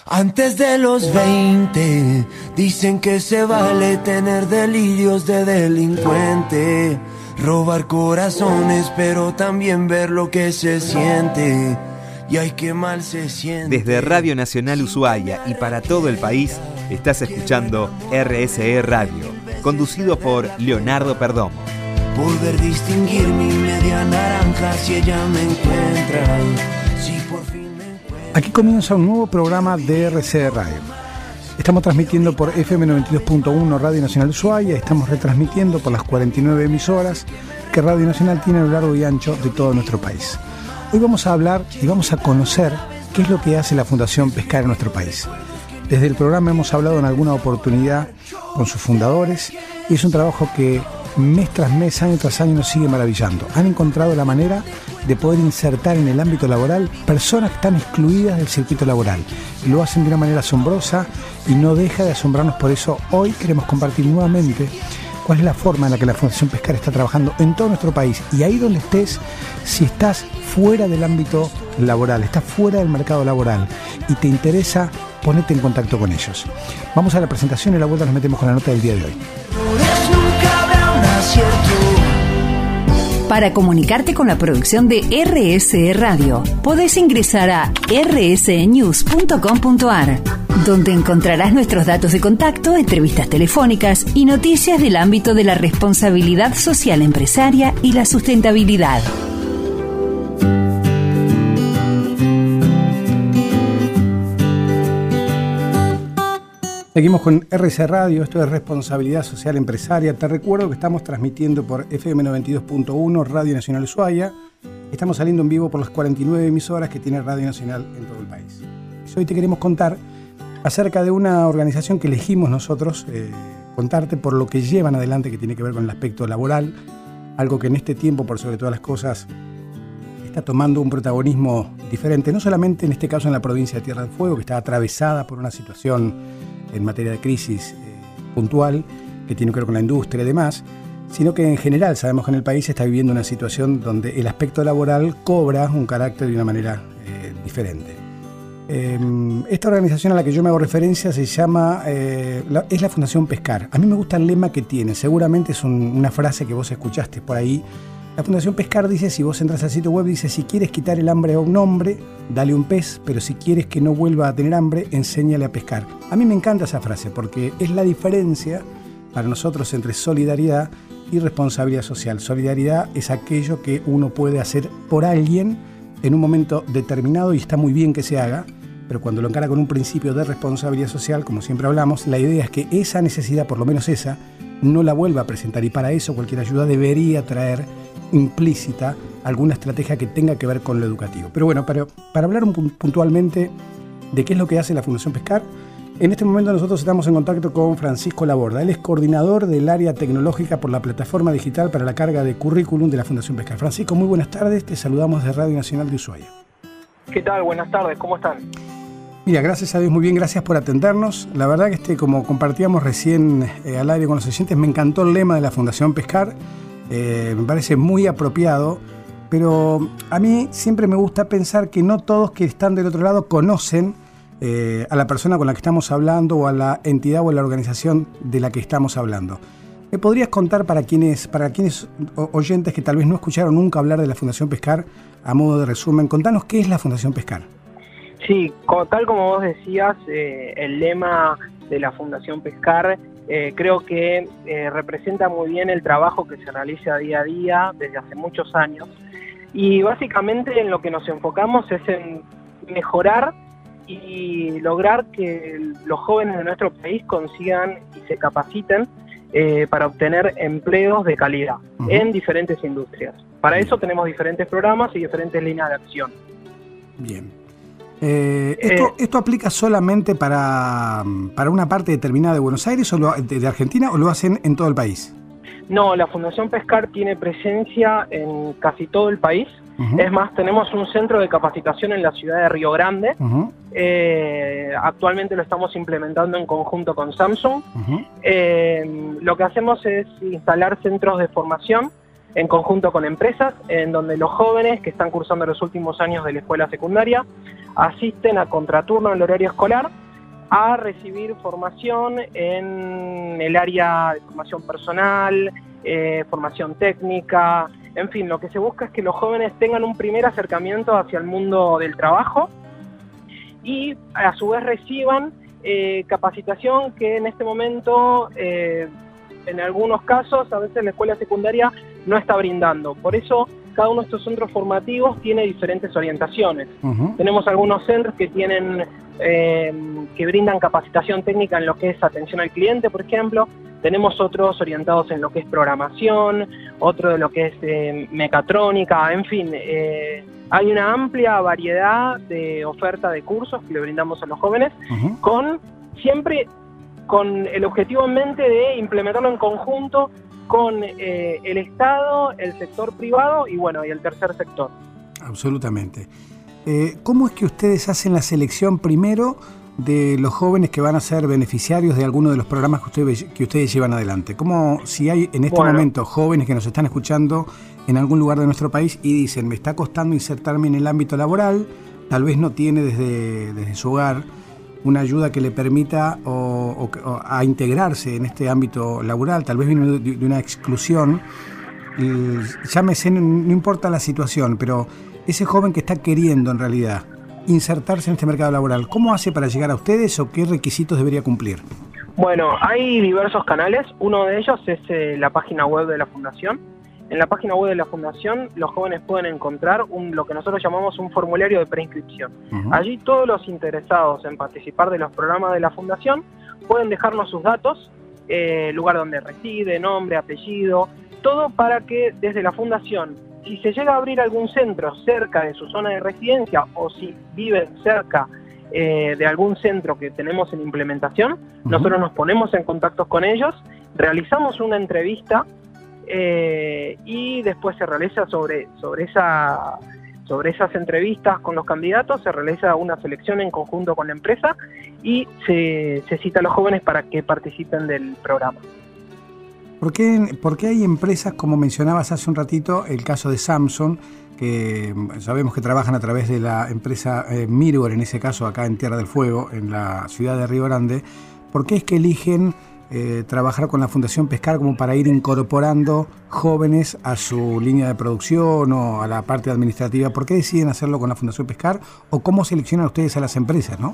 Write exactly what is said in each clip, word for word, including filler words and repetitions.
Antes de los veinte, dicen que se vale tener delirios de delincuente, robar corazones, pero también ver lo que se siente. Y ay, qué mal se siente. Desde Radio Nacional Ushuaia y para todo el país, estás escuchando R S E Radio, conducido por Leonardo Perdomo. Poder distinguir mi media naranja si ella me encuentra. Si por fin me encuentra. Aquí comienza un nuevo programa de R S E Radio. Estamos transmitiendo por F M noventa y dos punto uno Radio Nacional Ushuaia. Estamos retransmitiendo por las cuarenta y nueve emisoras que Radio Nacional tiene a lo largo y ancho de todo nuestro país. Hoy vamos a hablar y vamos a conocer qué es lo que hace la Fundación Pescar en nuestro país. Desde el programa hemos hablado en alguna oportunidad con sus fundadores y es un trabajo que mes tras mes, año tras año nos sigue maravillando. Han encontrado la manera de poder insertar en el ámbito laboral personas que están excluidas del circuito laboral. Lo hacen de una manera asombrosa y no deja de asombrarnos. Por eso hoy queremos compartir nuevamente cuál es la forma en la que la Fundación Pescar está trabajando en todo nuestro país. Y ahí donde estés, si estás fuera del ámbito laboral, estás fuera del mercado laboral y te interesa, ponete en contacto con ellos. Vamos a la presentación y a la vuelta nos metemos con la nota del día de hoy. Para comunicarte con la producción de R S E Radio, podés ingresar a r s e news punto com punto a r, donde encontrarás nuestros datos de contacto, entrevistas telefónicas y noticias del ámbito de la responsabilidad social empresaria y la sustentabilidad. Seguimos con R S E Radio, esto es Responsabilidad Social Empresaria. Te recuerdo que estamos transmitiendo por F M noventa y dos punto uno Radio Nacional Ushuaia. Estamos saliendo en vivo por las cuarenta y nueve emisoras que tiene Radio Nacional en todo el país. Hoy te queremos contar acerca de una organización que elegimos nosotros, eh, contarte por lo que llevan adelante, que tiene que ver con el aspecto laboral, algo que en este tiempo, por sobre todas las cosas, está tomando un protagonismo diferente, no solamente en este caso en la provincia de Tierra del Fuego, que está atravesada por una situación en materia de crisis eh, puntual, que tiene que ver con la industria y demás, sino que en general sabemos que en el país se está viviendo una situación donde el aspecto laboral cobra un carácter de una manera eh, diferente. Eh, esta organización a la que yo me hago referencia se llama, eh, la, es la Fundación Pescar. A mí me gusta el lema que tiene, seguramente es un, una frase que vos escuchaste por ahí. La Fundación Pescar dice, si vos entras al sitio web, dice, si quieres quitar el hambre a un hombre, dale un pez, pero si quieres que no vuelva a tener hambre, enséñale a pescar. A mí me encanta esa frase porque es la diferencia para nosotros entre solidaridad y responsabilidad social. Solidaridad es aquello que uno puede hacer por alguien en un momento determinado y está muy bien que se haga, pero cuando lo encara con un principio de responsabilidad social, como siempre hablamos, la idea es que esa necesidad, por lo menos esa, no la vuelva a presentar, y para eso cualquier ayuda debería traer implícita alguna estrategia que tenga que ver con lo educativo. Pero bueno, para, para hablar un, puntualmente de qué es lo que hace la Fundación Pescar, en este momento nosotros estamos en contacto con Francisco Laborda. Él es coordinador del área tecnológica por la plataforma digital para la carga de currículum de la Fundación Pescar. Francisco, muy buenas tardes, te saludamos de Radio Nacional de Ushuaia. ¿Qué tal? Buenas tardes, ¿cómo están? Mira, gracias a Dios, muy bien, gracias por atendernos. La verdad que este, como compartíamos recién eh, al aire con los oyentes, me encantó el lema de la Fundación Pescar. Eh, me parece muy apropiado, pero a mí siempre me gusta pensar que no todos que están del otro lado conocen eh, a la persona con la que estamos hablando o a la entidad o a la organización de la que estamos hablando. ¿Me podrías contar para quienes, para quienes oyentes que tal vez no escucharon nunca hablar de la Fundación Pescar, a modo de resumen, contanos qué es la Fundación Pescar? Sí, como, tal como vos decías, eh, el lema de la Fundación Pescar Eh, creo que eh, representa muy bien el trabajo que se realiza día a día desde hace muchos años, y básicamente en lo que nos enfocamos es en mejorar y lograr que los jóvenes de nuestro país consigan y se capaciten eh, para obtener empleos de calidad uh-huh. en diferentes industrias. Para Bien. Eso tenemos diferentes programas y diferentes líneas de acción. Bien. Eh, esto, eh, ¿Esto aplica solamente para, para una parte determinada de Buenos Aires o lo, de, de Argentina, o lo hacen en todo el país? No, la Fundación Pescar tiene presencia en casi todo el país. Uh-huh. Es más, tenemos un centro de capacitación en la ciudad de Río Grande. Uh-huh. Eh, actualmente lo estamos implementando en conjunto con Samsung. Uh-huh. Eh, lo que hacemos es instalar centros de formación en conjunto con empresas, en donde los jóvenes que están cursando los últimos años de la escuela secundaria asisten a contraturno en el horario escolar a recibir formación en el área de formación personal, eh, formación técnica, en fin, lo que se busca es que los jóvenes tengan un primer acercamiento hacia el mundo del trabajo y a su vez reciban eh, capacitación que en este momento, eh, en algunos casos, a veces la escuela secundaria no está brindando. Por eso, cada uno de estos centros formativos tiene diferentes orientaciones. Uh-huh. Tenemos algunos centros que tienen eh, que brindan capacitación técnica en lo que es atención al cliente, por ejemplo. Tenemos otros orientados en lo que es programación, otro de lo que es eh, mecatrónica, en fin. Eh, hay una amplia variedad de oferta de cursos que le brindamos a los jóvenes, uh-huh. con siempre con el objetivo en mente de implementarlo en conjunto con eh, el Estado, el sector privado y bueno, y el tercer sector. Absolutamente. Eh, ¿Cómo es que ustedes hacen la selección primero de los jóvenes que van a ser beneficiarios de alguno de los programas que ustedes, que ustedes llevan adelante? ¿Cómo, si hay en este bueno. momento jóvenes que nos están escuchando en algún lugar de nuestro país y dicen, me está costando insertarme en el ámbito laboral, tal vez no tiene desde, desde su hogar una ayuda que le permita o, o, o a integrarse en este ámbito laboral, tal vez viene de, de una exclusión, y, llámese, no, no importa la situación, pero ese joven que está queriendo en realidad insertarse en este mercado laboral, ¿cómo hace para llegar a ustedes o qué requisitos debería cumplir? Bueno, hay diversos canales, uno de ellos es eh, la página web de la Fundación. En la página web de la Fundación los jóvenes pueden encontrar un, lo que nosotros llamamos un formulario de preinscripción. Uh-huh. Allí todos los interesados en participar de los programas de la Fundación pueden dejarnos sus datos, eh, lugar donde reside, nombre, apellido, todo para que desde la Fundación, si se llega a abrir algún centro cerca de su zona de residencia o si viven cerca eh, de algún centro que tenemos en implementación, uh-huh. nosotros nos ponemos en contacto con ellos, realizamos una entrevista Eh, y después se realiza sobre, sobre, esa, sobre esas entrevistas con los candidatos, se realiza una selección en conjunto con la empresa y se, se cita a los jóvenes para que participen del programa. ¿Por qué, ¿Por qué hay empresas, como mencionabas hace un ratito, el caso de Samsung, que sabemos que trabajan a través de la empresa eh, Mirgor, en ese caso acá en Tierra del Fuego, en la ciudad de Río Grande, ¿por qué es que eligen Eh, trabajar con la Fundación Pescar como para ir incorporando jóvenes a su línea de producción o a la parte administrativa? ¿Por qué deciden hacerlo con la Fundación Pescar o cómo seleccionan ustedes a las empresas, no?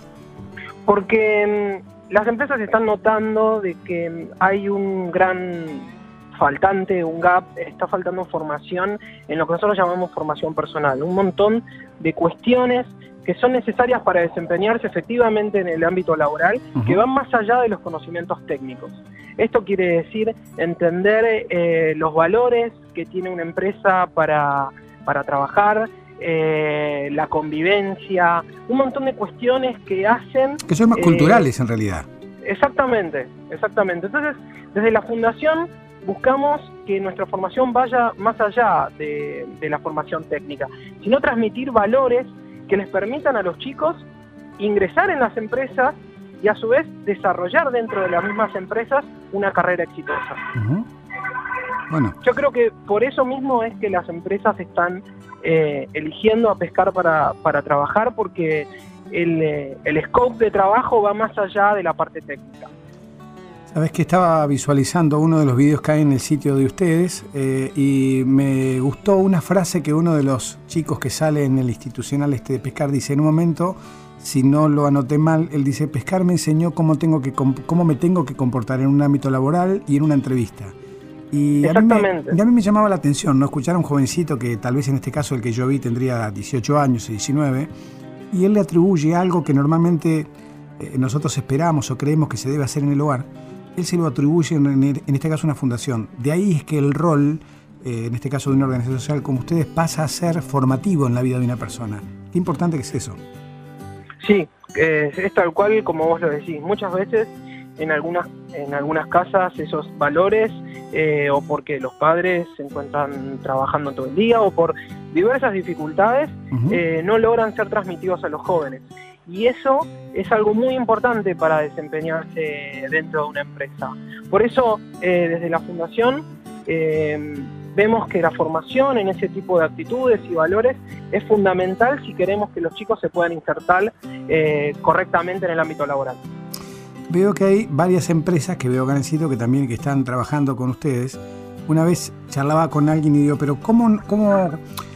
Porque mmm, las empresas están notando de que hay un gran faltante, un gap, está faltando formación en lo que nosotros llamamos formación personal, un montón de cuestiones que son necesarias para desempeñarse efectivamente en el ámbito laboral, uh-huh. que van más allá de los conocimientos técnicos. Esto quiere decir entender eh, los valores que tiene una empresa para, para trabajar, eh, la convivencia, un montón de cuestiones que hacen... Que son más eh, culturales en realidad. Exactamente, exactamente. Entonces, desde la Fundación buscamos que nuestra formación vaya más allá de, de la formación técnica, sino transmitir valores que les permitan a los chicos ingresar en las empresas y a su vez desarrollar dentro de las mismas empresas una carrera exitosa. Uh-huh. Bueno. Yo creo que por eso mismo es que las empresas están eh, eligiendo a Pescar para, para trabajar, porque el, eh, el scope de trabajo va más allá de la parte técnica. Sabes que estaba visualizando uno de los videos que hay en el sitio de ustedes eh, y me gustó una frase que uno de los chicos que sale en el institucional este de Pescar dice en un momento, si no lo anoté mal, él dice: Pescar me enseñó cómo, tengo que, cómo me tengo que comportar en un ámbito laboral y en una entrevista. Y a mí, me, y a mí me llamaba la atención, ¿no? Escuchar a un jovencito que tal vez en este caso el que yo vi tendría dieciocho años y diecinueve, y él le atribuye algo que normalmente eh, nosotros esperamos o creemos que se debe hacer en el hogar. Él se lo atribuye, en, en este caso, una fundación. De ahí es que el rol, eh, en este caso de una organización social como ustedes, pasa a ser formativo en la vida de una persona. Qué importante que es eso. Sí, eh, es tal cual como vos lo decís. Muchas veces en algunas, en algunas casas esos valores, eh, o porque los padres se encuentran trabajando todo el día, o por diversas dificultades, uh-huh. eh, no logran ser transmitidos a los jóvenes. Y eso es algo muy importante para desempeñarse dentro de una empresa. Por eso, eh, desde la Fundación, eh, vemos que la formación en ese tipo de actitudes y valores es fundamental si queremos que los chicos se puedan insertar eh, correctamente en el ámbito laboral. veo que hay varias empresas que veo acá en el sitio que también que están trabajando con ustedes. Una vez charlaba con alguien y digo, pero ¿cómo, cómo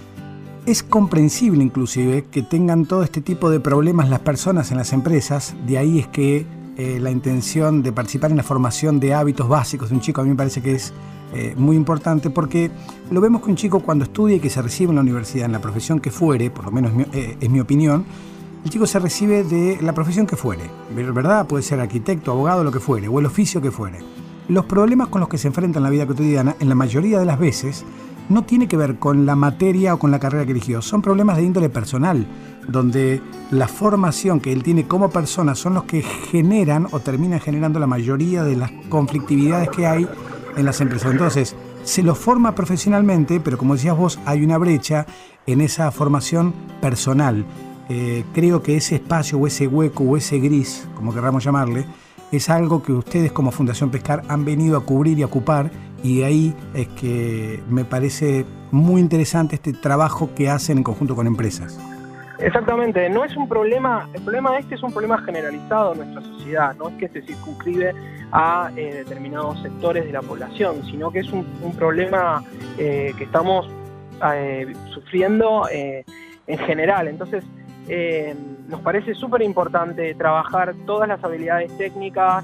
es comprensible inclusive que tengan todo este tipo de problemas las personas en las empresas? De ahí es que eh, la intención de participar en la formación de hábitos básicos de un chico a mí me parece que es eh, muy importante, porque lo vemos que un chico cuando estudia y que se recibe en la universidad, en la profesión que fuere, por lo menos es mi, eh, es mi opinión, el chico se recibe de la profesión que fuere, ¿verdad? Puede ser arquitecto, abogado, lo que fuere, o el oficio que fuere. Los problemas con los que se enfrenta en la vida cotidiana, en la mayoría de las veces, no tiene que ver con la materia o con la carrera que eligió. Son problemas de índole personal, donde la formación que él tiene como persona son los que generan o terminan generando la mayoría de las conflictividades que hay en las empresas. Entonces, se lo forma profesionalmente, pero como decías vos, hay una brecha en esa formación personal. Eh, creo que ese espacio o ese hueco o ese gris, como querramos llamarle, es algo que ustedes como Fundación Pescar han venido a cubrir y a ocupar, y de ahí es que me parece muy interesante este trabajo que hacen en conjunto con empresas. Exactamente, no es un problema, el problema este es un problema generalizado en nuestra sociedad, no es que se circunscribe a eh, determinados sectores de la población, sino que es un, un problema eh, que estamos eh, sufriendo eh, en general. Entonces, Eh, nos parece súper importante trabajar todas las habilidades técnicas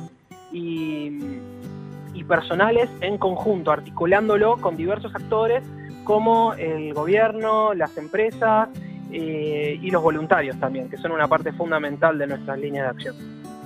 y, y personales en conjunto, articulándolo con diversos actores como el gobierno, las empresas eh, y los voluntarios también, que son una parte fundamental de nuestras líneas de acción.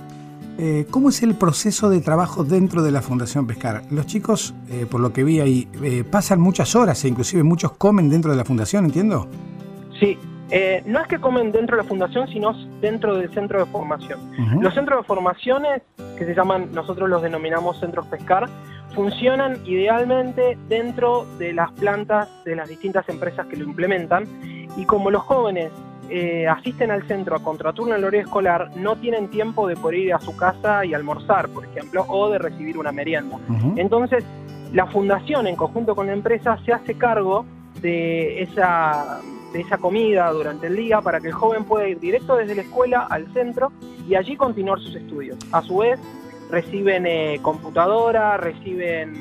Eh, ¿Cómo es el proceso de trabajo dentro de la Fundación Pescar? Los chicos, eh, por lo que vi ahí, eh, pasan muchas horas e inclusive muchos comen dentro de la Fundación, ¿entiendo? Sí. Eh, no es que comen dentro de la fundación, sino dentro del centro de formación. Uh-huh. Los centros de formaciones, que se llaman, nosotros los denominamos centros Pescar, funcionan idealmente dentro de las plantas de las distintas empresas que lo implementan, y como los jóvenes eh, asisten al centro a contraturno en el horario escolar, no tienen tiempo de poder ir a su casa y almorzar, por ejemplo, o de recibir una merienda. Uh-huh. Entonces, la fundación, en conjunto con la empresa, se hace cargo de esa... de esa comida durante el día para que el joven pueda ir directo desde la escuela al centro y allí continuar sus estudios. A su vez, reciben eh, computadora, reciben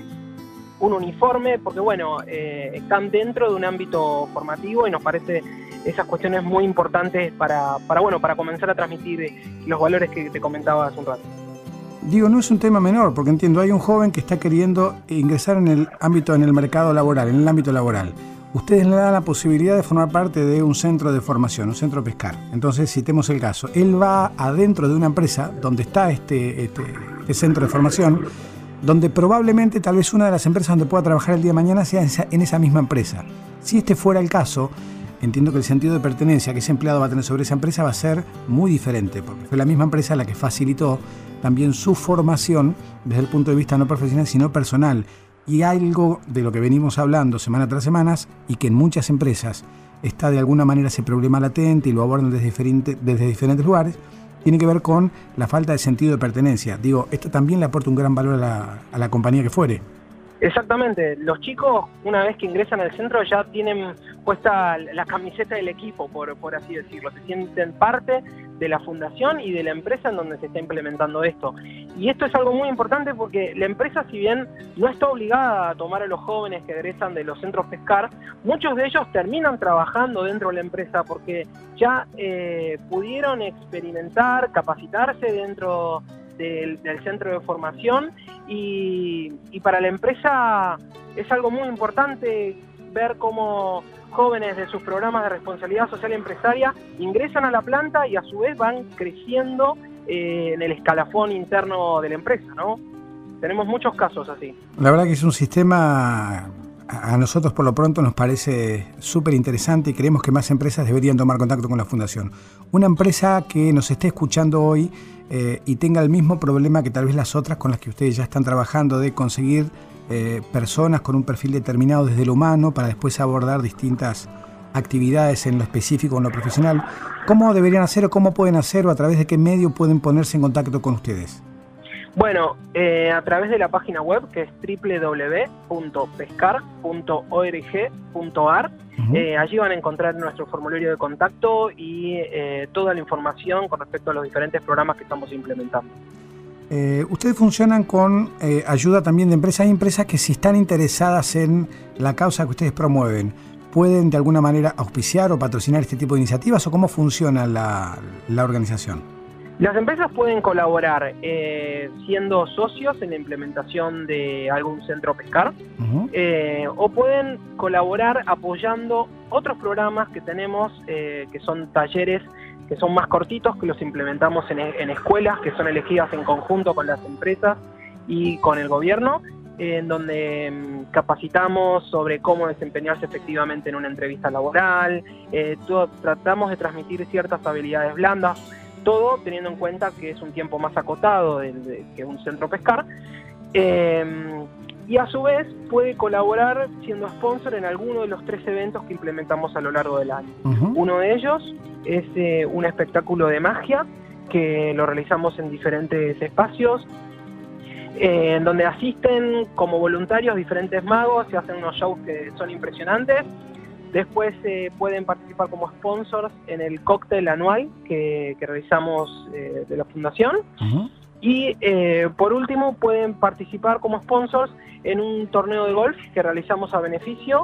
un uniforme, porque bueno, eh, están dentro de un ámbito formativo y nos parece esas cuestiones muy importantes para, para, bueno, para comenzar a transmitir los valores que te comentaba hace un rato. Digo, no es un tema menor, porque entiendo, hay un joven que está queriendo ingresar en el ámbito, en el mercado laboral, en el ámbito laboral. Ustedes le dan la posibilidad de formar parte de un centro de formación, un centro Pescar. Entonces, citemos el caso. Él va adentro de una empresa donde está este, este, este centro de formación, donde probablemente tal vez una de las empresas donde pueda trabajar el día de mañana sea en esa, en esa misma empresa. Si este fuera el caso, entiendo que el sentido de pertenencia que ese empleado va a tener sobre esa empresa va a ser muy diferente, porque fue la misma empresa la que facilitó también su formación desde el punto de vista no profesional, sino personal. Y algo de lo que venimos hablando semana tras semana y que en muchas empresas está de alguna manera ese problema latente y lo abordan desde, diferente, desde diferentes lugares, tiene que ver con la falta de sentido de pertenencia. Digo, esto también le aporta un gran valor a la, a la compañía que fuere. Exactamente, los chicos una vez que ingresan al centro ya tienen puesta la camiseta del equipo, por, por así decirlo, se sienten parte de la fundación y de la empresa en donde se está implementando esto. Y esto es algo muy importante porque la empresa, si bien no está obligada a tomar a los jóvenes que egresan de los centros Pescar, muchos de ellos terminan trabajando dentro de la empresa porque ya eh, pudieron experimentar, capacitarse dentro Del, del centro de formación y, y para la empresa es algo muy importante ver cómo jóvenes de sus programas de responsabilidad social empresaria ingresan a la planta y a su vez van creciendo eh, en el escalafón interno de la empresa, ¿no? Tenemos muchos casos así. La verdad que es un sistema, a nosotros por lo pronto nos parece súper interesante y creemos que más empresas deberían tomar contacto con la Fundación. Una empresa que nos esté escuchando hoy eh, y tenga el mismo problema que tal vez las otras con las que ustedes ya están trabajando, de conseguir eh, personas con un perfil determinado desde lo humano para después abordar distintas actividades en lo específico o en lo profesional, ¿cómo deberían hacer o cómo pueden hacer o a través de qué medio pueden ponerse en contacto con ustedes? Bueno, eh, a través de la página web que es doble u doble u doble u punto pescar punto org punto a r. Uh-huh. eh, allí van a encontrar nuestro formulario de contacto y eh, toda la información con respecto a los diferentes programas que estamos implementando. Eh, ustedes funcionan con eh, ayuda también de empresas. Hay empresas que si están interesadas en la causa que ustedes promueven, ¿pueden de alguna manera auspiciar o patrocinar este tipo de iniciativas o cómo funciona la, la organización? Las empresas pueden colaborar eh, siendo socios en la implementación de algún centro pescar, uh-huh. eh, o pueden colaborar apoyando otros programas que tenemos, eh, que son talleres que son más cortitos, que los implementamos en, en escuelas que son elegidas en conjunto con las empresas y con el gobierno, eh, en donde um, capacitamos sobre cómo desempeñarse efectivamente en una entrevista laboral, eh, todo, tratamos de transmitir ciertas habilidades blandas, todo teniendo en cuenta que es un tiempo más acotado de, de, que un centro pescar, eh, y a su vez puede colaborar siendo sponsor en alguno de los tres eventos que implementamos a lo largo del año. Uh-huh. Uno de ellos es eh, un espectáculo de magia que lo realizamos en diferentes espacios, eh, en donde asisten como voluntarios diferentes magos y hacen unos shows que son impresionantes. Después eh, pueden participar como sponsors en el cóctel anual que, que realizamos eh, de la Fundación. Uh-huh. Y eh, por último pueden participar como sponsors en un torneo de golf que realizamos a beneficio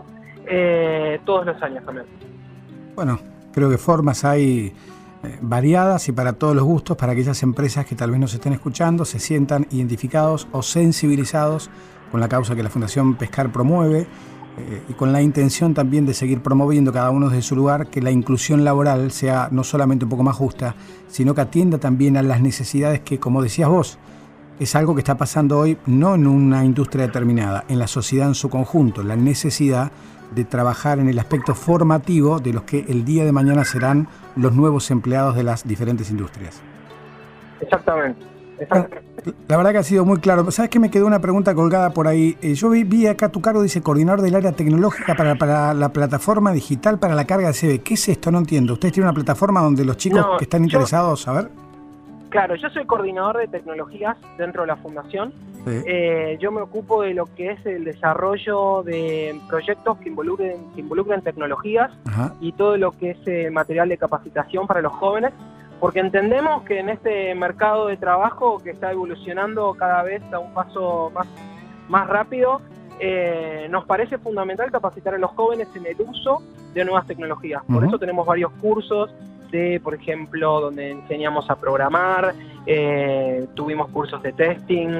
eh, todos los años también. Bueno, creo que formas hay eh, variadas y para todos los gustos, para aquellas empresas que tal vez nos estén escuchando, se sientan identificados o sensibilizados con la causa que la Fundación Pescar promueve, eh, y con la intención también de seguir promoviendo cada uno desde su lugar que la inclusión laboral sea no solamente un poco más justa, sino que atienda también a las necesidades que, como decías vos, es algo que está pasando hoy no en una industria determinada, en la sociedad en su conjunto, la necesidad de trabajar en el aspecto formativo de los que el día de mañana serán los nuevos empleados de las diferentes industrias. Exactamente. Exactamente. La verdad que ha sido muy claro. ¿Sabes qué? Me quedó una pregunta colgada por ahí. Eh, yo vi, vi acá tu cargo, dice coordinador del área tecnológica para, para la plataforma digital para la carga de C V. ¿Qué es esto? No entiendo. ¿Ustedes tienen una plataforma donde los chicos no, que están interesados, yo, a ver? Claro, yo soy coordinador de tecnologías dentro de la Fundación. Sí. Eh, yo me ocupo de lo que es el desarrollo de proyectos que involucren, que involucren tecnologías. Ajá. Y todo lo que es eh, material de capacitación para los jóvenes, porque entendemos que en este mercado de trabajo que está evolucionando cada vez a un paso más, más rápido, eh, nos parece fundamental capacitar a los jóvenes en el uso de nuevas tecnologías. Por uh-huh. eso tenemos varios cursos de, por ejemplo, donde enseñamos a programar, eh, tuvimos cursos de testing,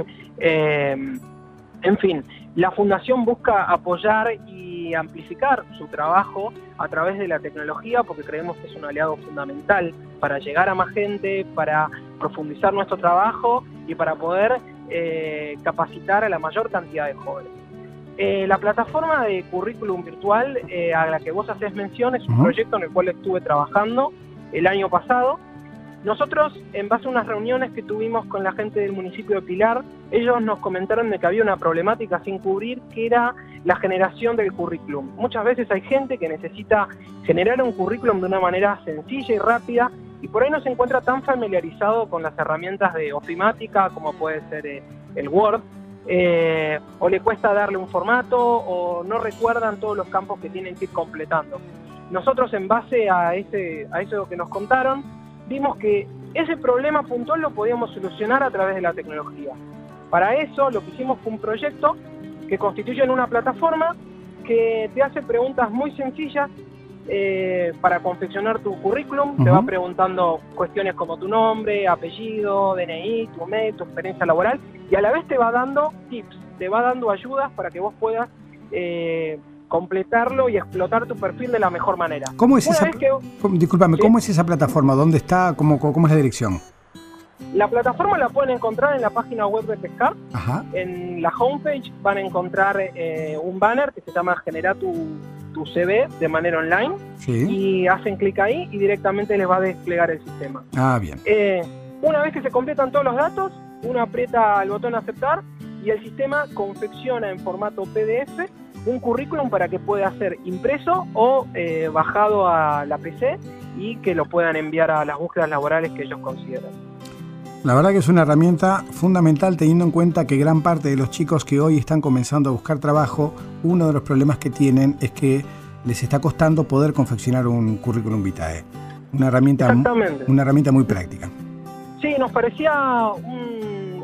eh, en fin, la Fundación busca apoyar y amplificar su trabajo a través de la tecnología porque creemos que es un aliado fundamental para llegar a más gente, para profundizar nuestro trabajo y para poder eh, capacitar a la mayor cantidad de jóvenes. Eh, la plataforma de currículum virtual eh, a la que vos haces mención es un uh-huh. proyecto en el cual estuve trabajando el año pasado. Nosotros, en base a unas reuniones que tuvimos con la gente del municipio de Pilar, ellos nos comentaron de que había una problemática sin cubrir, que era la generación del currículum. Muchas veces hay gente que necesita generar un currículum de una manera sencilla y rápida, y por ahí no se encuentra tan familiarizado con las herramientas de ofimática, como puede ser eh, el Word, eh, o le cuesta darle un formato, o no recuerdan todos los campos que tienen que ir completando. Nosotros, en base a, ese, a eso que nos contaron, vimos que ese problema puntual lo podíamos solucionar a través de la tecnología. Para eso lo que hicimos fue un proyecto que constituye en una plataforma que te hace preguntas muy sencillas eh, para confeccionar tu currículum. Uh-huh. Te va preguntando cuestiones como tu nombre, apellido, D N I, tu mail, tu experiencia laboral, y a la vez te va dando tips, te va dando ayudas para que vos puedas eh, completarlo y explotar tu perfil de la mejor manera. ¿Cómo es esa, que, discúlpame, ¿sí? ¿Cómo es esa plataforma? ¿Dónde está? ¿Cómo, cómo es la dirección? La plataforma la pueden encontrar en la página web de Pescar. Ajá. En la homepage van a encontrar eh, un banner que se llama Generar tu, tu C V de manera online. Sí. Y hacen clic ahí y directamente les va a desplegar el sistema. Ah, bien. Eh, una vez que se completan todos los datos, uno aprieta el botón aceptar y el sistema confecciona en formato P D F un currículum para que pueda ser impreso o eh, bajado a la P C y que lo puedan enviar a las búsquedas laborales que ellos consideran. La verdad que es una herramienta fundamental teniendo en cuenta que gran parte de los chicos que hoy están comenzando a buscar trabajo, uno de los problemas que tienen es que les está costando poder confeccionar un currículum vitae. Una herramienta, una herramienta muy práctica. Sí, nos parecía un,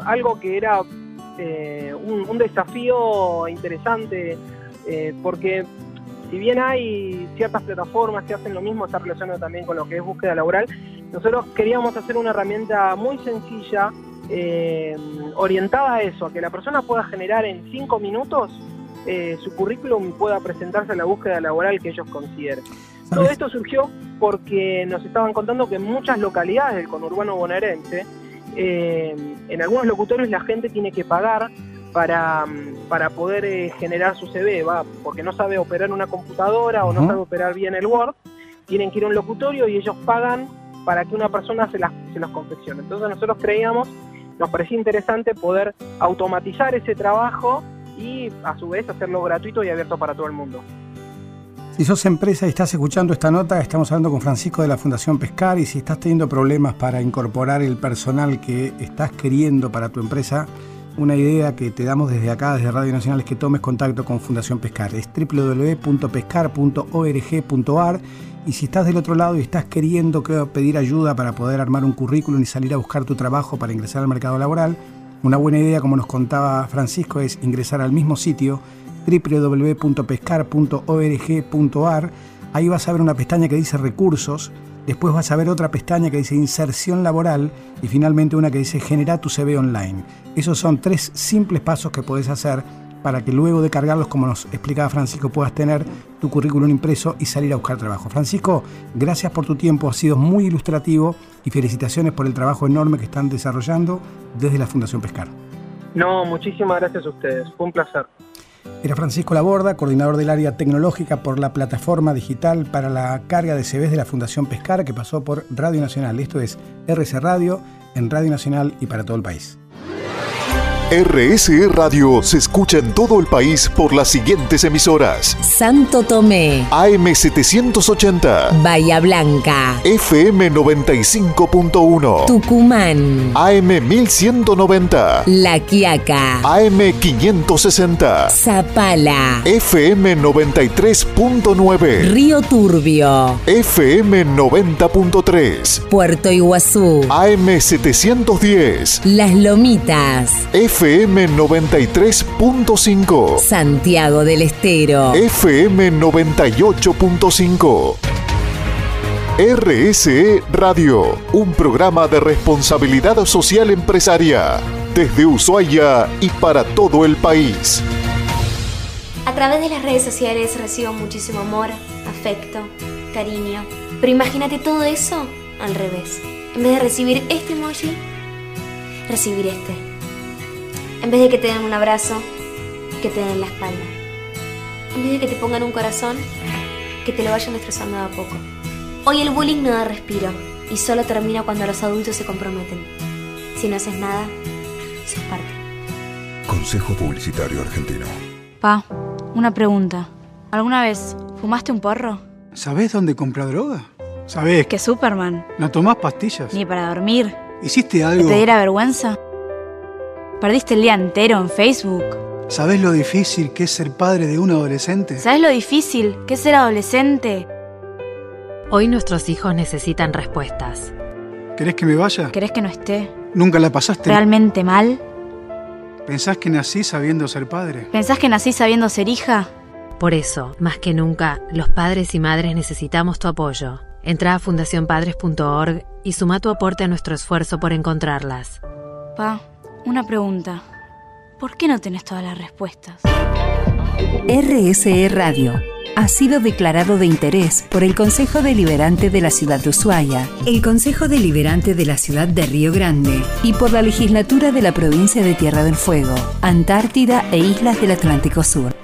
algo que era eh, un, un desafío interesante, eh, porque si bien hay ciertas plataformas que hacen lo mismo, está relacionado también con lo que es búsqueda laboral, nosotros queríamos hacer una herramienta muy sencilla, eh, orientada a eso, a que la persona pueda generar en cinco minutos eh, su currículum y pueda presentarse a la búsqueda laboral que ellos consideren. Todo esto surgió porque nos estaban contando que en muchas localidades del conurbano bonaerense, eh, en algunos locutorios la gente tiene que pagar para, para poder eh, generar su C V, ¿va? Porque no sabe operar una computadora o no sabe operar bien el Word, tienen que ir a un locutorio y ellos pagan para que una persona se, las, se los confeccione. Entonces nosotros creíamos, nos parecía interesante poder automatizar ese trabajo y a su vez hacerlo gratuito y abierto para todo el mundo. Si sos empresa y estás escuchando esta nota, estamos hablando con Francisco de la Fundación Pescar, y si estás teniendo problemas para incorporar el personal que estás queriendo para tu empresa, una idea que te damos desde acá, desde Radio Nacional, es que tomes contacto con Fundación Pescar. Es doble u doble u doble u punto pescar punto org punto a r, y si estás del otro lado y estás queriendo pedir ayuda para poder armar un currículum y salir a buscar tu trabajo para ingresar al mercado laboral, una buena idea, como nos contaba Francisco, es ingresar al mismo sitio, doble u doble u doble u punto pescar punto org punto a r. Ahí vas a ver una pestaña que dice recursos, después vas a ver otra pestaña que dice inserción laboral y finalmente una que dice generar tu C V online. Esos son tres simples pasos que podés hacer para que luego de cargarlos, como nos explicaba Francisco, puedas tener tu currículum impreso y salir a buscar trabajo. Francisco, gracias por tu tiempo, ha sido muy ilustrativo y felicitaciones por el trabajo enorme que están desarrollando desde la Fundación Pescar. No, muchísimas gracias a ustedes, fue un placer. Era Francisco Laborda, coordinador del área tecnológica por la plataforma digital para la carga de C Vs de la Fundación Pescar, que pasó por Radio Nacional. Esto es R S Radio, en Radio Nacional y para todo el país. R S E Radio se escucha en todo el país por las siguientes emisoras: Santo Tomé, A M setecientos ochenta, Bahía Blanca, F M noventa y cinco punto uno, Tucumán, A M mil ciento noventa, La Quiaca, A M quinientos sesenta, Zapala, F M noventa y tres punto nueve, Río Turbio, F M noventa punto tres, Puerto Iguazú, A M setecientos diez, Las Lomitas, F M noventa y tres punto cinco, Santiago del Estero, F M noventa y ocho punto cinco. R S E Radio, un programa de responsabilidad social empresaria, desde Ushuaia y para todo el país. A través de las redes sociales recibo muchísimo amor, afecto, cariño. Pero imagínate todo eso al revés. En vez de recibir este emoji, recibir este. En vez de que te den un abrazo, que te den la espalda. En vez de que te pongan un corazón, que te lo vayan destrozando de a poco. Hoy el bullying no da respiro y solo termina cuando los adultos se comprometen. Si no haces nada, sos parte. Consejo Publicitario Argentino. Pa, una pregunta. ¿Alguna vez fumaste un porro? ¿Sabés dónde comprar droga? ¿Sabés que Superman? ¿No tomás pastillas? Ni para dormir. ¿Hiciste algo? ¿Que te diera vergüenza? ¿Perdiste el día entero en Facebook? ¿Sabés lo difícil que es ser padre de un adolescente? ¿Sabés lo difícil que es ser adolescente? Hoy nuestros hijos necesitan respuestas. ¿Querés que me vaya? ¿Querés que no esté? ¿Nunca la pasaste realmente mal? ¿Pensás que nací sabiendo ser padre? ¿Pensás que nací sabiendo ser hija? Por eso, más que nunca, los padres y madres necesitamos tu apoyo. Entra a fundación padres punto org y suma tu aporte a nuestro esfuerzo por encontrarlas. Pa, una pregunta. ¿Por qué no tenés todas las respuestas? R S E Radio ha sido declarado de interés por el Consejo Deliberante de la Ciudad de Ushuaia, el Consejo Deliberante de la Ciudad de Río Grande y por la Legislatura de la Provincia de Tierra del Fuego, Antártida e Islas del Atlántico Sur.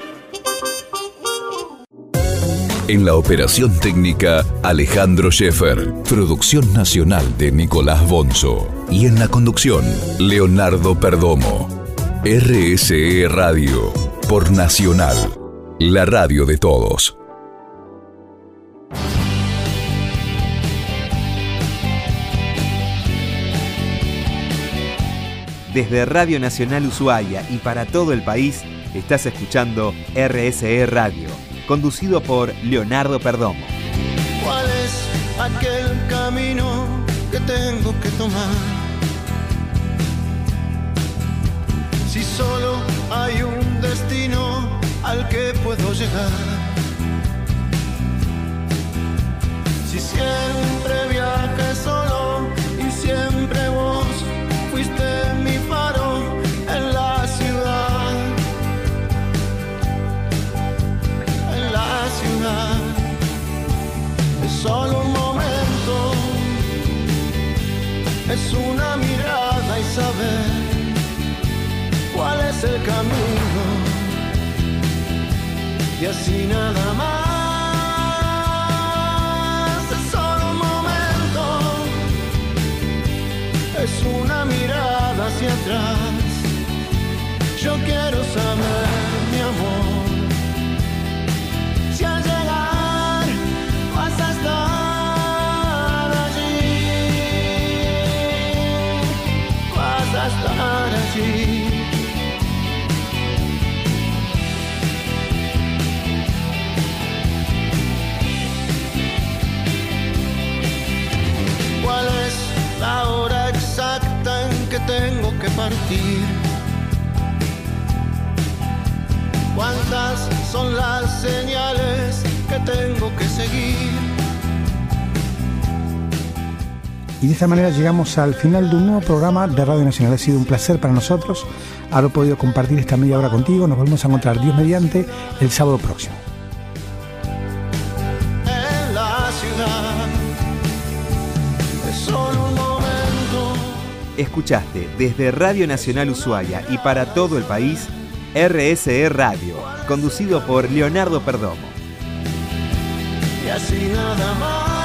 En la operación técnica, Alejandro Scheffer. Producción nacional de Nicolás Bonzo. Y en la conducción, Leonardo Perdomo. R S E Radio, por Nacional, la radio de todos. Desde Radio Nacional Ushuaia y para todo el país, estás escuchando R S E Radio, conducido por Leonardo Perdomo. ¿Cuál es aquel camino que tengo que tomar? ciudad. Si siempre viajé solo y siempre vos fuiste mi faro en la ciudad, en la ciudad. Es solo un momento, es una mirada y saber cuál es el camino, y así nada más. Es solo un momento, es una mirada hacia atrás. Yo quiero saber, mi amor, si al llegar vas a estar allí, vas a estar allí. ¿Cuál es la hora exacta en que tengo que partir? ¿Cuántas son las señales que tengo que seguir? Y de esta manera llegamos al final de un nuevo programa de Radio Nacional. Ha sido un placer para nosotros haber podido compartir esta media hora contigo. Nos volvemos a encontrar, Dios mediante, el sábado próximo. En la ciudad es solo un momento. Escuchaste desde Radio Nacional Ushuaia y para todo el país, R S E Radio, conducido por Leonardo Perdomo. Y así nada más.